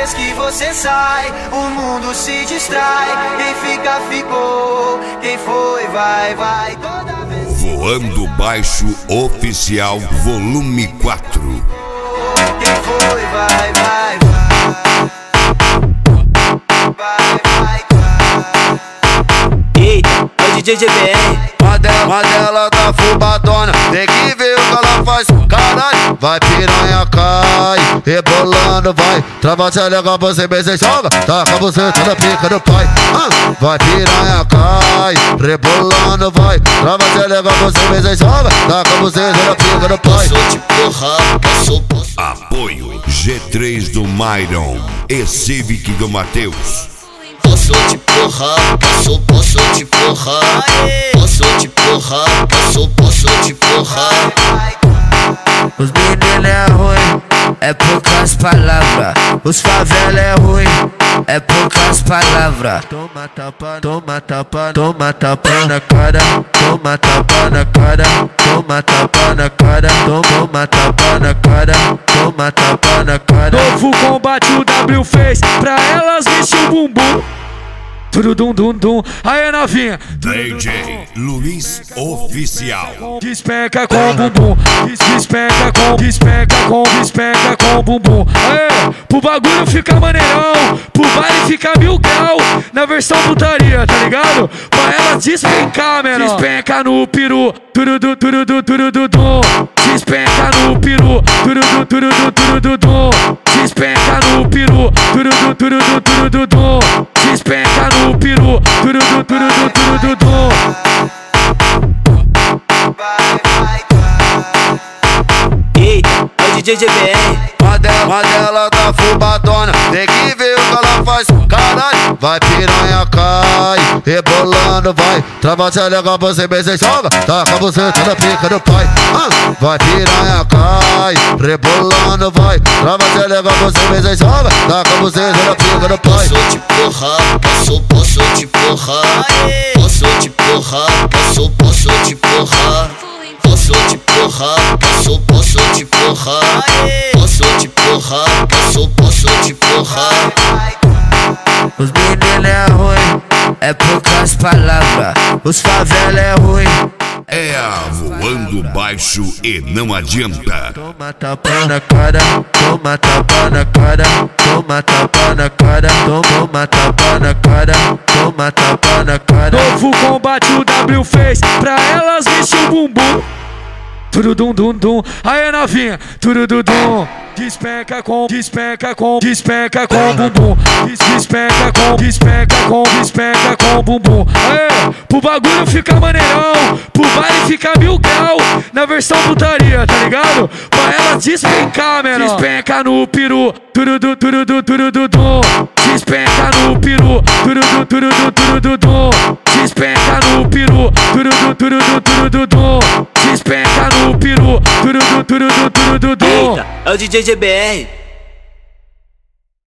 vez que você sai, o mundo se distrai. Quem fica, ficou. Quem foi, vai, vai. Toda vez. Voando Baixo Oficial, volume 4. Quem foi, vai, vai, vai. Eita, é o DJ GBR. Mandela tá fubadona, tem que ver o que ela faz. Caralho, vai piranha, cai, rebolando, vai. Trava se legal, você bem se joga. Taca você, tá na pica do pai. Vai piranha, cai, rebolando, vai. Trava se legal, você bem se joga. Taca você, tá na pica do pai. Posso te porrar, posso. Apoio G3 do Myron e Civic do Matheus. Posso te porrar, posso te porrar. Posso te porrar, posso te porrar. Os meninos é ruim, é poucas palavras. Os favela é ruim, é poucas palavras. Toma tapa, toma tapa, toma tapa na cara. Toma tapa na cara, toma tapa na cara. Toma tapa na cara, toma tapa na cara. Novo combate o W fez, pra elas mexer o bumbum. Tudo dum dum dum, aí novinha. DJ Luiz Oficial. Despenca com bumbum, despenca com bumbum. Aê, pro bagulho ficar maneirão, pro baile ficar mil grau. Na versão putaria, tá ligado? Pra ela despencar, menor. Despenca no peru, turudu dum. Despenca no peru, turudu dum. Despenca no peru, turudu dum. Despenca no peru, turudu dum. Eita, é o DJ GBR. Mandela tá fubadona, tem que ver o que ela faz. Caralho, vai piranha, cai, rebolando, vai. Trava se legal, você bem se joga. Taca você, tá na pica do pai. Vai piranha, cai, rebolando, vai. Trava se legal, você bem se joga. Taca você, tá na pica do pai. Posso te porrar, posso te porrar. Posso te porrar, posso te porrar. Posso te porrar, posso te porrar. Posso te porrar, posso te porrar. Os meninos é ruim, é poucas palavras. Os favela é ruim. É a Voando Baixo e não adianta. Toma tapa na cara, toma tapa na cara. Toma tapa na cara, toma tapa na cara. Toma tapa na cara. Novo combate o W fez, pra elas mexer o bumbum. Tudo dum dum dum, aí novinha, tudo dum. Despenca com bumbum. Despenca com bumbum. Aê, pro bagulho ficar maneirão, pro baile ficar mil grau. Na versão putaria, tá ligado? Pra ela despencar, menor. Despenca no peru, turudu dum. Despenca no peru, turudu dum. Despenca no peru, turudu dum. Despenca no peru, turudu dum. Eita, é o DJ GBR.